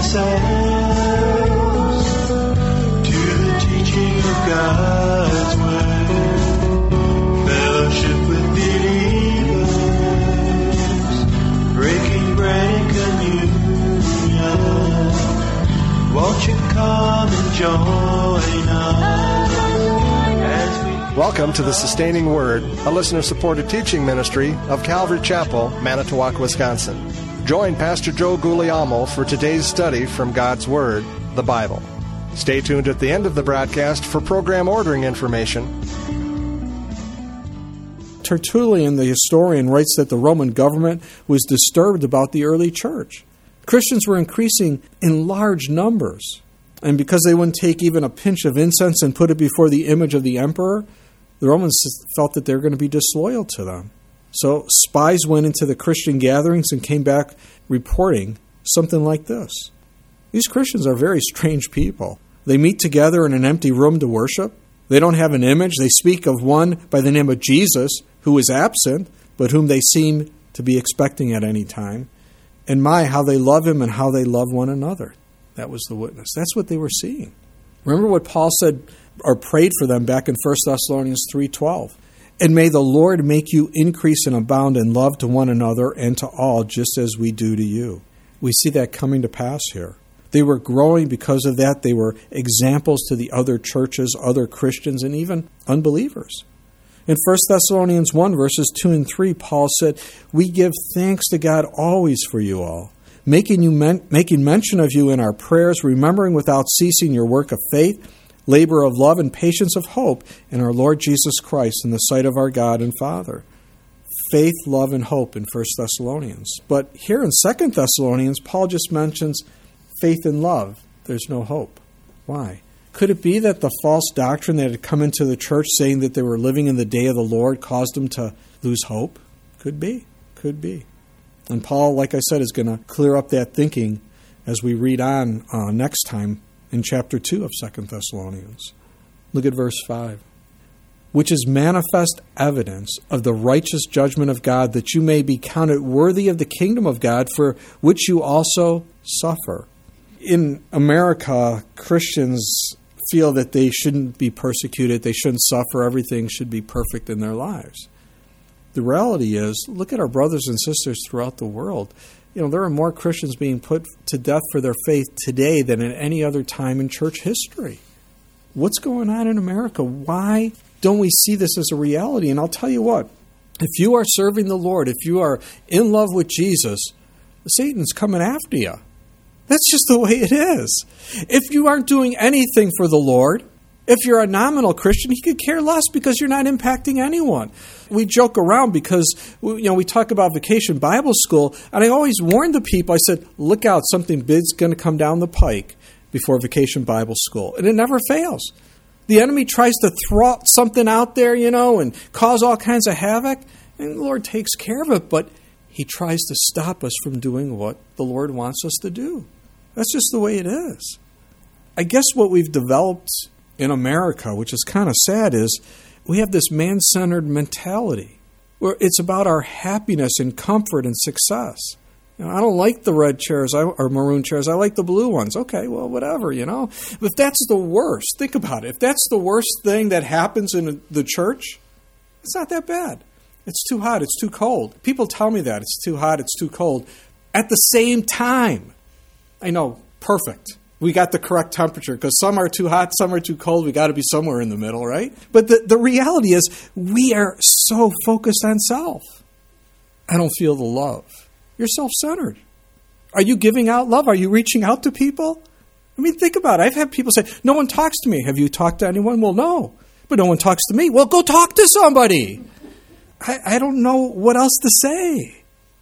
ourselves to the teaching of God's Word, fellowship with believers, breaking bread and communion. Won't you come and join us as we... Welcome to the Sustaining Word, a listener-supported teaching ministry of Calvary Chapel, Manitowoc, Wisconsin. Join Pastor Joe Guglielmo for today's study from God's Word, the Bible. Stay tuned at the end of the broadcast for program ordering information. Tertullian, the historian, writes that the Roman government was disturbed about the early church. Christians were increasing in large numbers, and because they wouldn't take even a pinch of incense and put it before the image of the emperor, the Romans felt that they were going to be disloyal to them. So spies went into the Christian gatherings and came back reporting something like this. These Christians are very strange people. They meet together in an empty room to worship. They don't have an image. They speak of one by the name of Jesus, who is absent, but whom they seem to be expecting at any time. And my, how they love him and how they love one another. That was the witness. That's what they were seeing. Remember what Paul said or prayed for them back in 1 Thessalonians 3:12. And may the Lord make you increase and abound in love to one another and to all, just as we do to you. We see that coming to pass here. They were growing because of that. They were examples to the other churches, other Christians, and even unbelievers. In 1 Thessalonians 1, verses 2 and 3, Paul said, "We give thanks to God always for you all, making mention of you in our prayers, remembering without ceasing your work of faith, labor of love, and patience of hope in our Lord Jesus Christ in the sight of our God and Father." Faith, love, and hope in 1 Thessalonians. But here in 2 Thessalonians, Paul just mentions faith and love. There's no hope. Why? Could it be that the false doctrine that had come into the church saying that they were living in the day of the Lord caused them to lose hope? Could be. Could be. And Paul, like I said, is going to clear up that thinking as we read on next time in chapter 2 of 2 Thessalonians. Look at verse 5. "Which is manifest evidence of the righteous judgment of God, that you may be counted worthy of the kingdom of God, for which you also suffer." In America, Christians feel that they shouldn't be persecuted, they shouldn't suffer, everything should be perfect in their lives. The reality is, look at our brothers and sisters throughout the world. You know, there are more Christians being put to death for their faith today than at any other time in church history. What's going on in America? Why don't we see this as a reality? And I'll tell you what, if you are serving the Lord, if you are in love with Jesus, Satan's coming after you. That's just the way it is. If you aren't doing anything for the Lord, if you're a nominal Christian, he could care less because you're not impacting anyone. We joke around because we talk about Vacation Bible School, and I always warn the people, I said, look out, something big's going to come down the pike before Vacation Bible School. And it never fails. The enemy tries to throw something out there, and cause all kinds of havoc, and the Lord takes care of it, but he tries to stop us from doing what the Lord wants us to do. That's just the way it is. I guess what we've developed in America, which is kind of sad, is we have this man-centered mentality where it's about our happiness and comfort and success. I don't like the red chairs or maroon chairs. I like the blue ones. Okay, well, whatever, If that's the worst, think about it. If that's the worst thing that happens in the church, it's not that bad. It's too hot. It's too cold. People tell me that. It's too hot. It's too cold. At the same time, I know, perfect. We got the correct temperature because some are too hot, some are too cold. We got to be somewhere in the middle, right? But the reality is we are so focused on self. I don't feel the love. You're self-centered. Are you giving out love? Are you reaching out to people? I mean, think about it. I've had people say, no one talks to me. Have you talked to anyone? Well, no. But no one talks to me. Well, go talk to somebody. I don't know what else to say.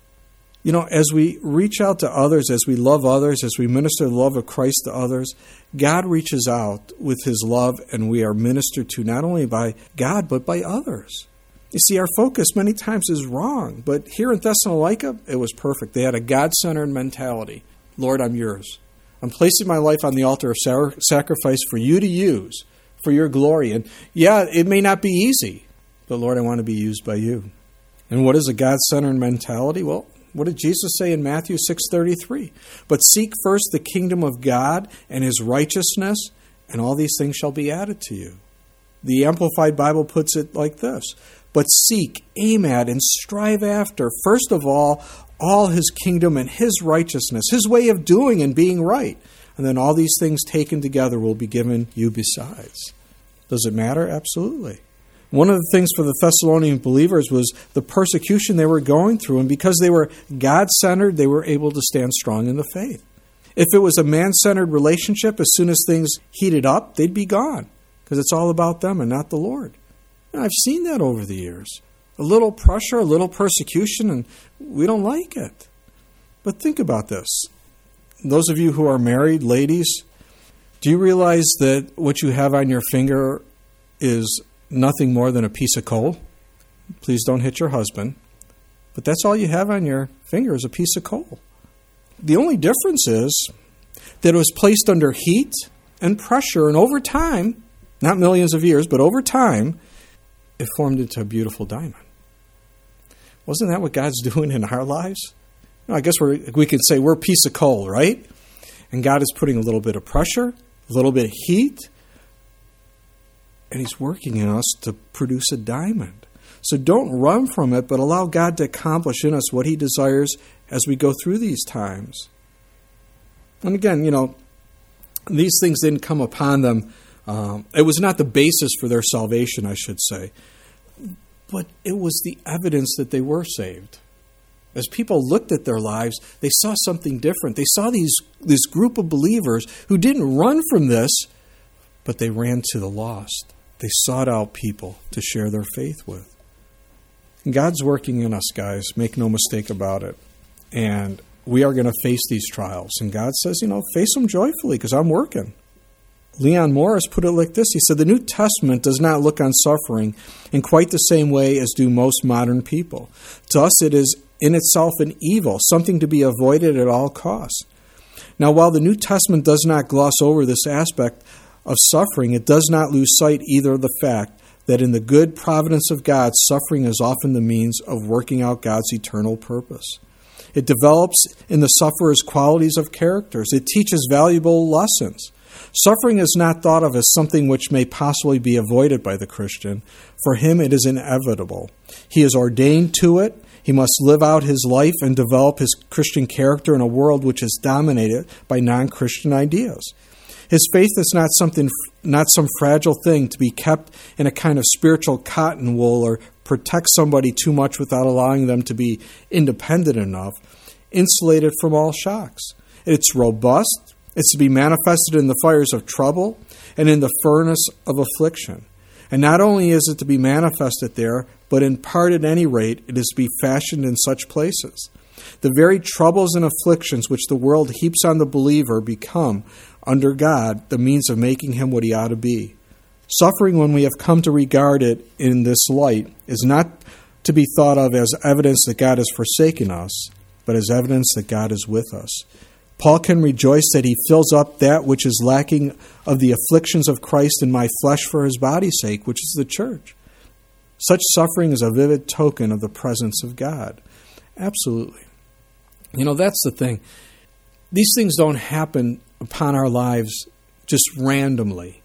As we reach out to others, as we love others, as we minister the love of Christ to others, God reaches out with his love, and we are ministered to not only by God, but by others. You see, our focus many times is wrong, but here in Thessalonica, it was perfect. They had a God-centered mentality. Lord, I'm yours. I'm placing my life on the altar of sacrifice for you to use, for your glory. And yeah, it may not be easy, but Lord, I want to be used by you. And what is a God-centered mentality? Well, What did Jesus say in Matthew 6:33? But seek first the kingdom of God and his righteousness, and all these things shall be added to you. The Amplified Bible puts it like this: but seek, aim at, and strive after, first of all his kingdom and his righteousness, his way of doing and being right. And then all these things taken together will be given you besides. Does it matter? Absolutely. One of the things for the Thessalonian believers was the persecution they were going through, and because they were God-centered, they were able to stand strong in the faith. If it was a man-centered relationship, as soon as things heated up, they'd be gone, because it's all about them and not the Lord. And I've seen that over the years. A little pressure, a little persecution, and we don't like it. But think about this. Those of you who are married, ladies, do you realize that what you have on your finger is nothing more than a piece of coal? Please don't hit your husband. But that's all you have on your finger is a piece of coal. The only difference is that it was placed under heat and pressure, and over time, not millions of years, but over time, it formed into a beautiful diamond. Wasn't that what God's doing in our lives? I guess we could say we're a piece of coal, right? And God is putting a little bit of pressure, a little bit of heat, and he's working in us to produce a diamond. So don't run from it, but allow God to accomplish in us what he desires as we go through these times. And again, these things didn't come upon them. It was not the basis for their salvation, I should say. But it was the evidence that they were saved. As people looked at their lives, they saw something different. They saw this group of believers who didn't run from this, but they ran to the lost. They sought out people to share their faith with. And God's working in us, guys. Make no mistake about it. And we are going to face these trials. And God says, face them joyfully because I'm working. Leon Morris put it like this. He said, the New Testament does not look on suffering in quite the same way as do most modern people. To us, it is in itself an evil, something to be avoided at all costs. Now, while the New Testament does not gloss over this aspect of suffering, it does not lose sight either of the fact that in the good providence of God, suffering is often the means of working out God's eternal purpose. It develops in the sufferer's qualities of characters. It teaches valuable lessons. Suffering is not thought of as something which may possibly be avoided by the Christian. For him, it is inevitable. He is ordained to it. He must live out his life and develop his Christian character in a world which is dominated by non-Christian ideas. His faith is not some fragile thing to be kept in a kind of spiritual cotton wool or protect somebody too much without allowing them to be independent enough, insulated from all shocks. It's robust. It's to be manifested in the fires of trouble and in the furnace of affliction. And not only is it to be manifested there, but in part at any rate, it is to be fashioned in such places. The very troubles and afflictions which the world heaps on the believer become, under God, the means of making him what he ought to be. Suffering, when we have come to regard it in this light, is not to be thought of as evidence that God has forsaken us, but as evidence that God is with us. Paul can rejoice that he fills up that which is lacking of the afflictions of Christ in my flesh for his body's sake, which is the church. Such suffering is a vivid token of the presence of God. Absolutely. That's the thing. These things don't happen upon our lives just randomly.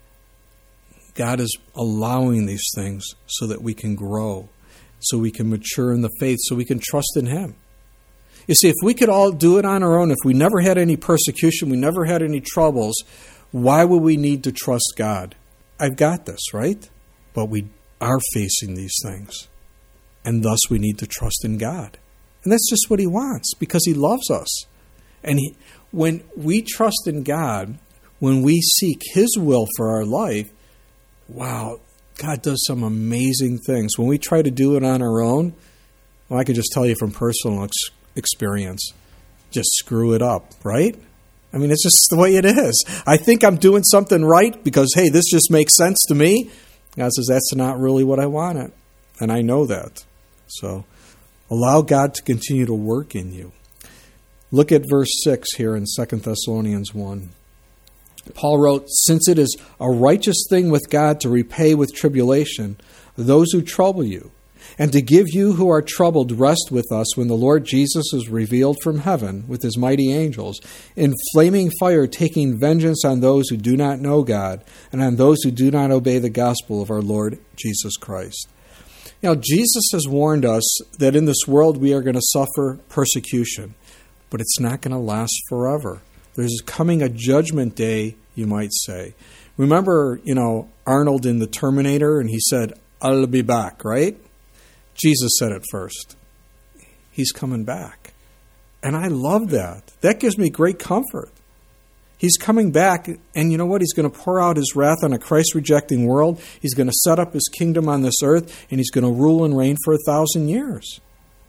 God is allowing these things so that we can grow, so we can mature in the faith, so we can trust in him. You see, if we could all do it on our own, if we never had any persecution, we never had any troubles, why would we need to trust God? I've got this, right? But we are facing these things, and thus we need to trust in God. And that's just what he wants, because he loves us. And when we trust in God, when we seek his will for our life, wow, God does some amazing things. When we try to do it on our own, well, I can just tell you from personal experience, just screw it up, right? I mean, it's just the way it is. I think I'm doing something right because, hey, this just makes sense to me. God says, that's not really what I wanted. And I know that. So allow God to continue to work in you. Look at verse 6 here in 2 Thessalonians 1. Paul wrote, since it is a righteous thing with God to repay with tribulation those who trouble you, and to give you who are troubled rest with us when the Lord Jesus is revealed from heaven with his mighty angels, in flaming fire taking vengeance on those who do not know God and on those who do not obey the gospel of our Lord Jesus Christ. Now, Jesus has warned us that in this world we are going to suffer persecution, but it's not going to last forever. There's coming a judgment day, you might say. Remember, Arnold in The Terminator, and he said, "I'll be back," right? Jesus said it first. He's coming back. And I love that. That gives me great comfort. He's coming back, and you know what? He's going to pour out his wrath on a Christ-rejecting world. He's going to set up his kingdom on this earth, and he's going to rule and reign for 1,000 years.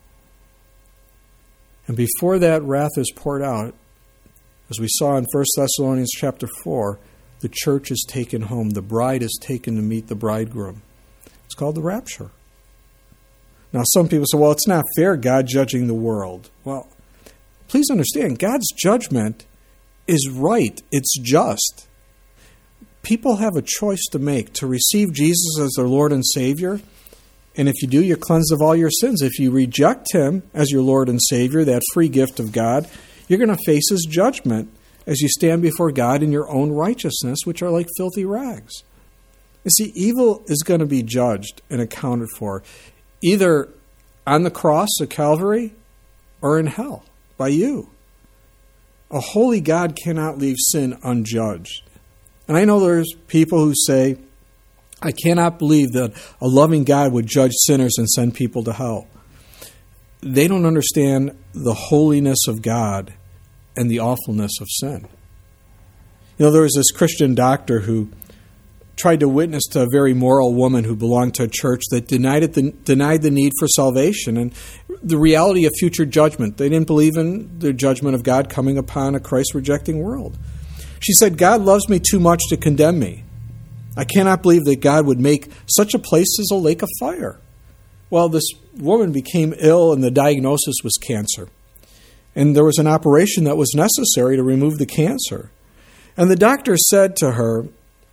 And before that wrath is poured out, as we saw in 1 Thessalonians chapter 4, the church is taken home. The bride is taken to meet the bridegroom. It's called the rapture. Now, some people say, well, it's not fair, God judging the world. Well, please understand, God's judgment is right. It's just. People have a choice to make, to receive Jesus as their Lord and Savior. And if you do, you're cleansed of all your sins. If you reject him as your Lord and Savior, that free gift of God, you're going to face his judgment as you stand before God in your own righteousness, which are like filthy rags. You see, evil is going to be judged and accounted for, either on the cross at Calvary or in hell by you. A holy God cannot leave sin unjudged. And I know there's people who say, I cannot believe that a loving God would judge sinners and send people to hell. They don't understand the holiness of God and the awfulness of sin. There was this Christian doctor who tried to witness to a very moral woman who belonged to a church that denied the need for salvation and the reality of future judgment. They didn't believe in the judgment of God coming upon a Christ-rejecting world. She said, God loves me too much to condemn me. I cannot believe that God would make such a place as a lake of fire. Well, this woman became ill, and the diagnosis was cancer. And there was an operation that was necessary to remove the cancer. And the doctor said to her,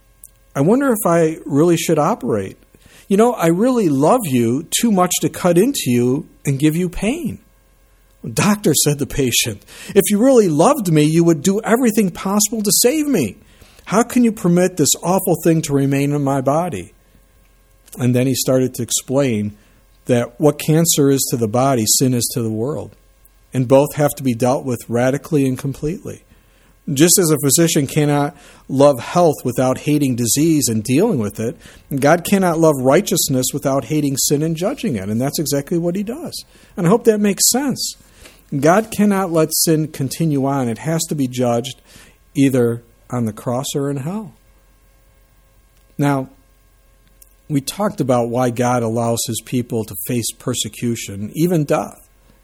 I wonder if I really should operate. I really love you too much to cut into you and give you pain. Doctor, said the patient, if you really loved me, you would do everything possible to save me. How can you permit this awful thing to remain in my body? And then he started to explain that what cancer is to the body, sin is to the world. And both have to be dealt with radically and completely. Just as a physician cannot love health without hating disease and dealing with it, God cannot love righteousness without hating sin and judging it. And that's exactly what he does. And I hope that makes sense. God cannot let sin continue on. It has to be judged either on the cross or in hell. Now, we talked about why God allows his people to face persecution, even death.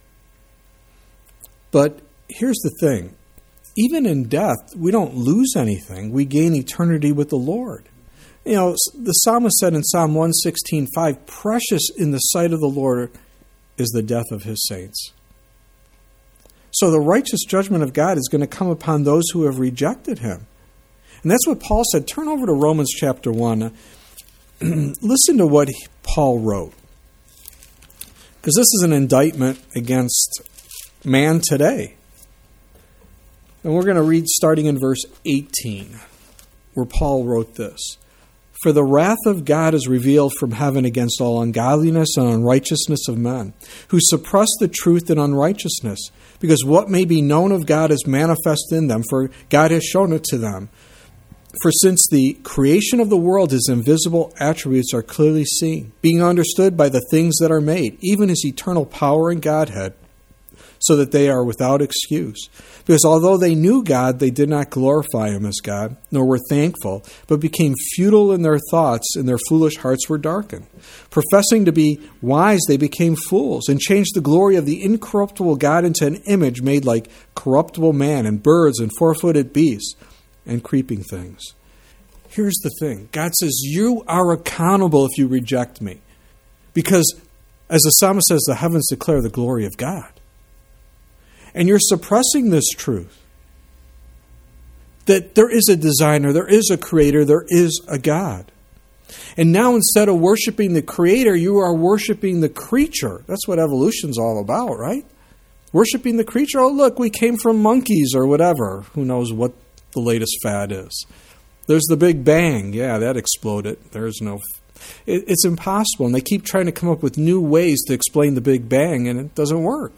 But here's the thing. Even in death, we don't lose anything. We gain eternity with the Lord. The psalmist said in Psalm 116:5, precious in the sight of the Lord is the death of his saints. So the righteous judgment of God is going to come upon those who have rejected him. And that's what Paul said. Turn over to Romans chapter 1. Listen to what Paul wrote. Because this is an indictment against man today. And we're going to read starting in verse 18, where Paul wrote this. For the wrath of God is revealed from heaven against all ungodliness and unrighteousness of men, who suppress the truth in unrighteousness, because what may be known of God is manifest in them, for God has shown it to them. For since the creation of the world, his invisible attributes are clearly seen, being understood by the things that are made, even his eternal power and Godhead, so that they are without excuse. Because although they knew God, they did not glorify him as God, nor were thankful, but became futile in their thoughts, and their foolish hearts were darkened. Professing to be wise, they became fools, and changed the glory of the incorruptible God into an image made like corruptible man, and birds, and four-footed beasts, and creeping things. Here's the thing. God says, you are accountable if you reject me. Because, as the psalmist says, the heavens declare the glory of God. And you're suppressing this truth. That there is a designer, there is a creator, there is a God. And now instead of worshiping the Creator, you are worshiping the creature. That's what evolution's all about, right? Worshiping the creature. Oh, look, we came from monkeys or whatever. Who knows what the latest fad is. There's the Big Bang. Yeah, that exploded. There's no... It's impossible. And they keep trying to come up with new ways to explain the Big Bang, and it doesn't work.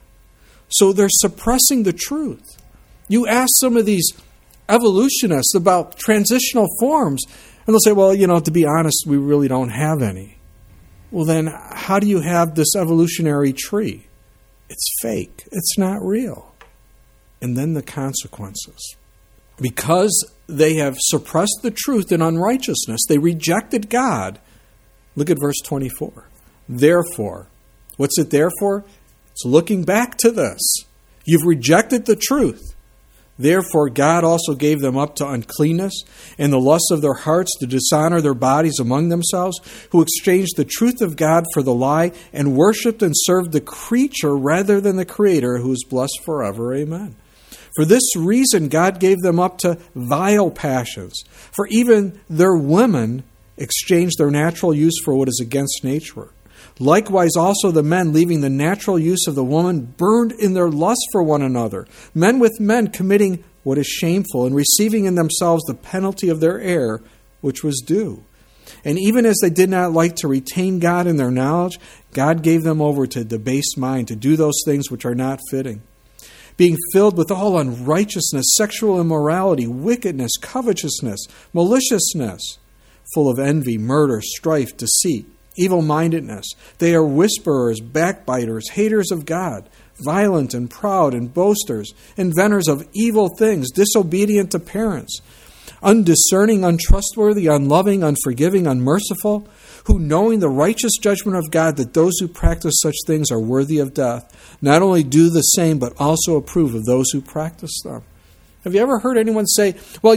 So they're suppressing the truth. You ask some of these evolutionists about transitional forms, and they'll say, well, to be honest, we really don't have any. Well, then how do you have this evolutionary tree? It's fake. It's not real. And then the consequences. Because they have suppressed the truth in unrighteousness, they rejected God. Look at verse 24. Therefore, what's it there for? It's looking back to this. You've rejected the truth. Therefore, God also gave them up to uncleanness and the lusts of their hearts to dishonor their bodies among themselves, who exchanged the truth of God for the lie and worshipped and served the creature rather than the Creator, who is blessed forever. Amen. For this reason, God gave them up to vile passions. For even their women exchanged their natural use for what is against nature. Likewise, also the men, leaving the natural use of the woman, burned in their lust for one another, men with men committing what is shameful, and receiving in themselves the penalty of their error, which was due. And even as they did not like to retain God in their knowledge, God gave them over to a debased mind to do those things which are not fitting, being filled with all unrighteousness, sexual immorality, wickedness, covetousness, maliciousness, full of envy, murder, strife, deceit, evil-mindedness. They are whisperers, backbiters, haters of God, violent and proud and boasters, inventors of evil things, disobedient to parents, undiscerning, untrustworthy, unloving, unforgiving, unmerciful, who, knowing the righteous judgment of God, that those who practice such things are worthy of death, not only do the same, but also approve of those who practice them. Have you ever heard anyone say, well,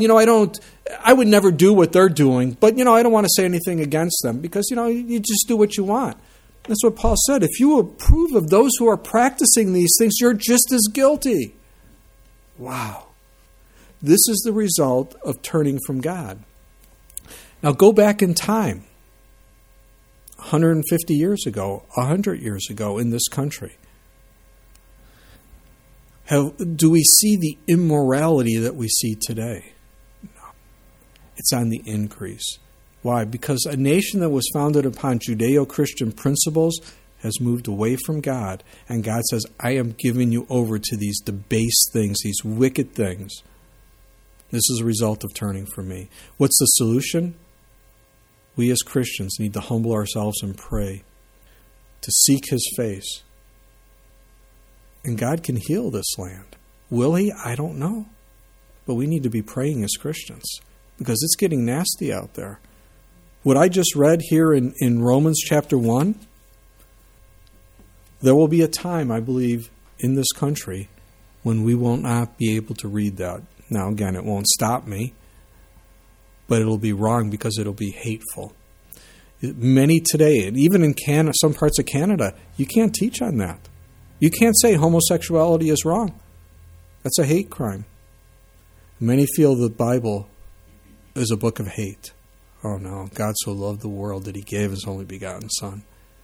I would never do what they're doing, but, I don't want to say anything against them, because, you just do what you want. That's what Paul said. If you approve of those who are practicing these things, you're just as guilty. Wow. This is the result of turning from God. Now go back in time. 150 years ago, 100 years ago in this country. Do we see the immorality that we see today? No. It's on the increase. Why? Because a nation that was founded upon Judeo-Christian principles has moved away from God, and God says, I am giving you over to these debased things, these wicked things. This is a result of turning from me. What's the solution? We as Christians need to humble ourselves and pray, to seek His face. And God can heal this land. Will He? I don't know. But we need to be praying as Christians, because it's getting nasty out there. What I just read here in Romans chapter 1, there will be a time, I believe, in this country when we will not be able to read that. Now, again, it won't stop me, but it'll be wrong because it'll be hateful. Many today, and even in Canada, some parts of Canada, you can't teach on that. You can't say homosexuality is wrong. That's a hate crime. Many feel the Bible is a book of hate. Oh no, God so loved the world that He gave His only begotten Son.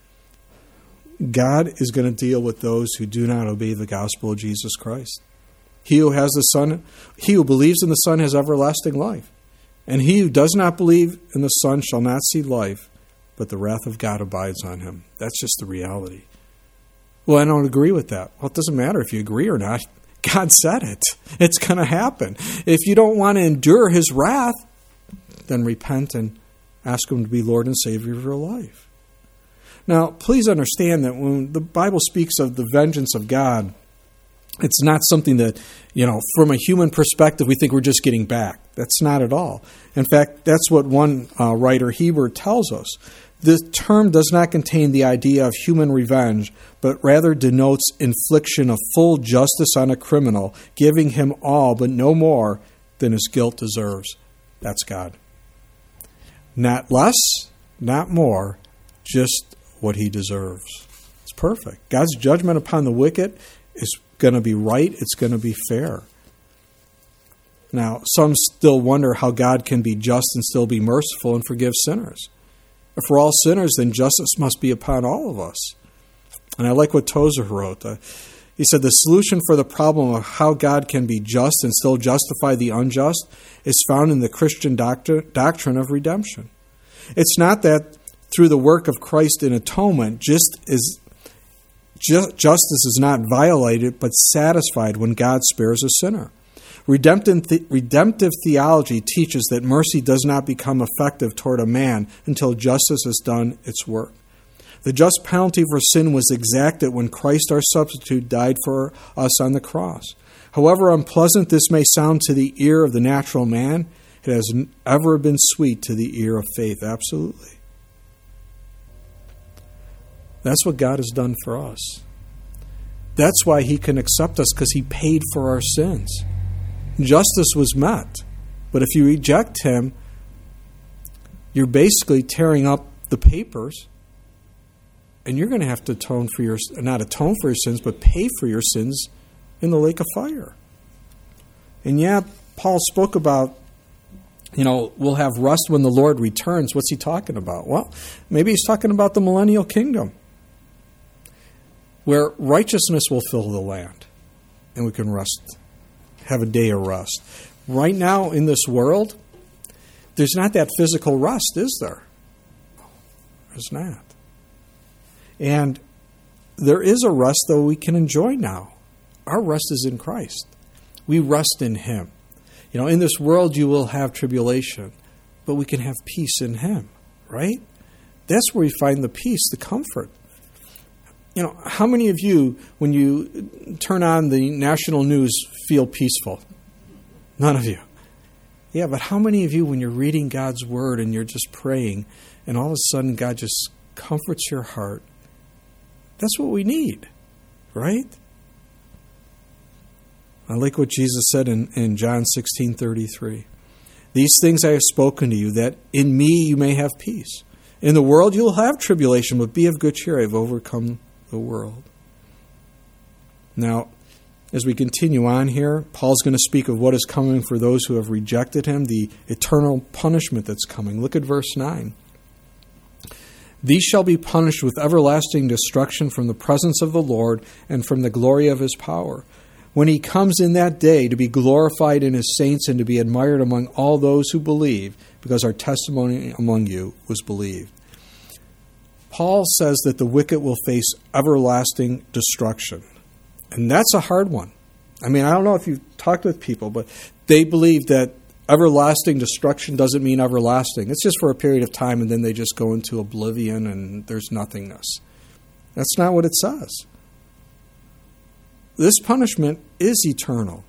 God is going to deal with those who do not obey the gospel of Jesus Christ. He who has the Son, he who believes in the Son has everlasting life. And he who does not believe in the Son shall not see life, but the wrath of God abides on him. That's just the reality. Well, I don't agree with that. Well, it doesn't matter if you agree or not. God said it. It's going to happen. If you don't want to endure His wrath, then repent and ask Him to be Lord and Savior of your life. Now, please understand that when the Bible speaks of the vengeance of God, it's not something that, from a human perspective, we think we're just getting back. That's not at all. In fact, that's what one writer, Heber, tells us. The term does not contain the idea of human revenge, but rather denotes infliction of full justice on a criminal, giving him all but no more than his guilt deserves. That's God. Not less, not more, just what He deserves. It's perfect. God's judgment upon the wicked is going to be right. It's going to be fair. Now, some still wonder how God can be just and still be merciful and forgive sinners. If we're all sinners, then justice must be upon all of us. And I like what Tozer wrote. He said, the solution for the problem of how God can be just and still justify the unjust is found in the Christian doctrine of redemption. It's not that through the work of Christ in atonement, justice is not violated but satisfied when God spares a sinner. Redemptive theology teaches that mercy does not become effective toward a man until justice has done its work. The just penalty for sin was exacted when Christ our substitute died for us on the cross. However unpleasant this may sound to the ear of the natural man, it has ever been sweet to the ear of faith. Absolutely. That's what God has done for us. That's why He can accept us, because He paid for our sins. Justice was met. But if you reject Him, you're basically tearing up the papers, and you're going to have to not atone for your sins, but pay for your sins in the lake of fire. And yeah, Paul spoke about, we'll have rest when the Lord returns. What's he talking about? Well, maybe he's talking about the millennial kingdom, where righteousness will fill the land, and we can rest, have a day of rest. Right now in this world, there's not that physical rest, is there? There's not. And there is a rest, though, we can enjoy now. Our rest is in Christ. We rest in Him. In this world you will have tribulation, but we can have peace in Him, right? That's where we find the peace, the comfort. How many of you, when you turn on the national news, feel peaceful? None of you. Yeah, but how many of you, when you're reading God's Word and you're just praying, and all of a sudden God just comforts your heart? That's what we need, right? I like what Jesus said in John 16:33. These things I have spoken to you, that in me you may have peace. In the world you will have tribulation, but be of good cheer. I have overcome the world. Now, as we continue on here, Paul's going to speak of what is coming for those who have rejected him, the eternal punishment that's coming. Look at verse 9. These shall be punished with everlasting destruction from the presence of the Lord and from the glory of His power, when He comes in that day to be glorified in His saints and to be admired among all those who believe, because our testimony among you was believed. Paul says that the wicked will face everlasting destruction. And that's a hard one. I don't know if you've talked with people, but they believe that everlasting destruction doesn't mean everlasting. It's just for a period of time, and then they just go into oblivion and there's nothingness. That's not what it says. This punishment is eternal.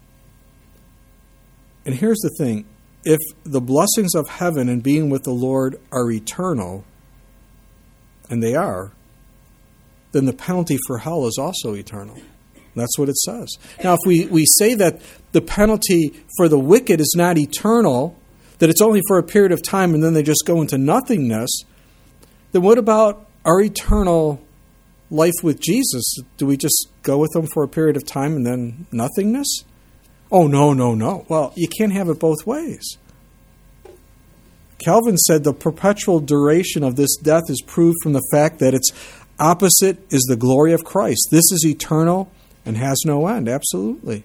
And here's the thing. If the blessings of heaven and being with the Lord are eternal, and they are, then the penalty for hell is also eternal. That's what it says. Now, if we say that the penalty for the wicked is not eternal, that it's only for a period of time and then they just go into nothingness, then what about our eternal life with Jesus? Do we just go with Him for a period of time and then nothingness? Oh, no. Well, you can't have it both ways. Calvin said the perpetual duration of this death is proved from the fact that its opposite is the glory of Christ. This is eternal and has no end. Absolutely.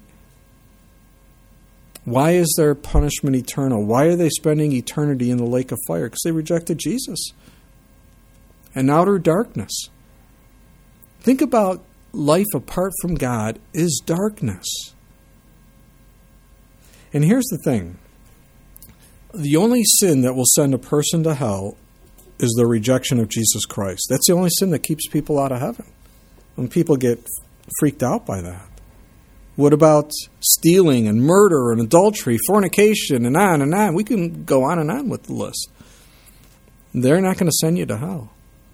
Why is their punishment eternal? Why are they spending eternity in the lake of fire? Because they rejected Jesus. And outer darkness. Think about life apart from God is darkness. And here's the thing. The only sin that will send a person to hell is the rejection of Jesus Christ. That's the only sin that keeps people out of heaven. And people get freaked out by that. What about stealing and murder and adultery, fornication, and on and on? We can go on and on with the list. They're not going to send you to hell.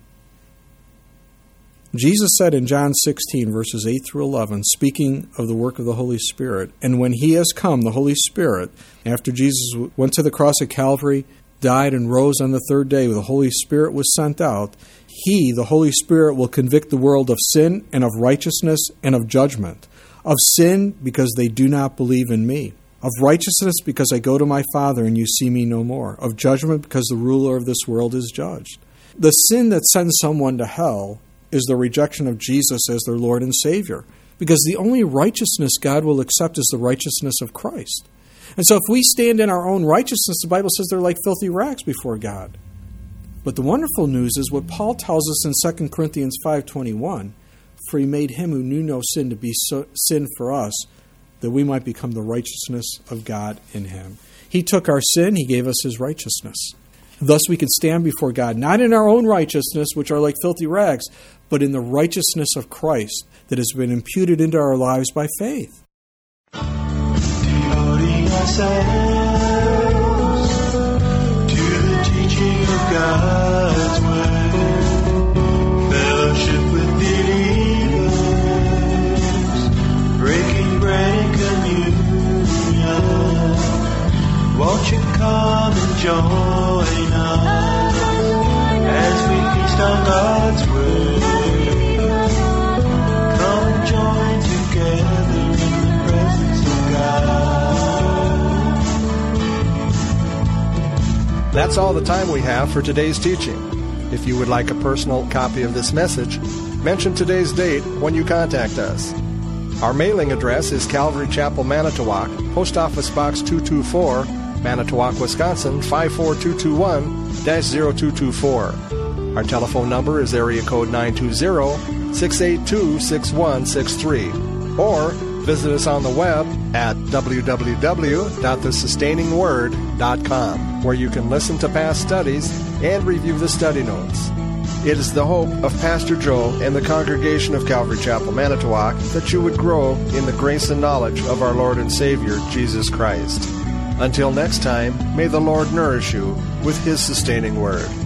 Jesus said in John 16, verses 8 through 11, speaking of the work of the Holy Spirit, and when He has come, the Holy Spirit, after Jesus went to the cross at Calvary, died and rose on the third day, the Holy Spirit was sent out, He, the Holy Spirit, will convict the world of sin and of righteousness and of judgment. Of sin, because they do not believe in me. Of righteousness, because I go to my Father and you see me no more. Of judgment, because the ruler of this world is judged. The sin that sends someone to hell is the rejection of Jesus as their Lord and Savior, because the only righteousness God will accept is the righteousness of Christ. And so if we stand in our own righteousness, the Bible says they're like filthy rags before God. But the wonderful news is what Paul tells us in 2 Corinthians 5:21, for he made him who knew no sin to be sin for us, that we might become the righteousness of God in him. He took our sin, he gave us his righteousness. Thus we can stand before God, not in our own righteousness, which are like filthy rags, but in the righteousness of Christ that has been imputed into our lives by faith. Devoting ourselves to the teaching of God's word, fellowship with believers, breaking bread and communion. Won't you come and join us as we feast on God's word? Come and join together in the presence of God. That's all the time we have for today's teaching. If you would like a personal copy of this message, mention today's date when you contact us. Our mailing address is Calvary Chapel, Manitowoc, Post Office Box 224, Manitowoc, Wisconsin 54221-0224. Our telephone number is area code 920-682-6163. Or visit us on the web at www.thesustainingsword.com, where you can listen to past studies and review the study notes. It is the hope of Pastor Joe and the congregation of Calvary Chapel, Manitowoc, that you would grow in the grace and knowledge of our Lord and Savior, Jesus Christ. Until next time, may the Lord nourish you with His sustaining word.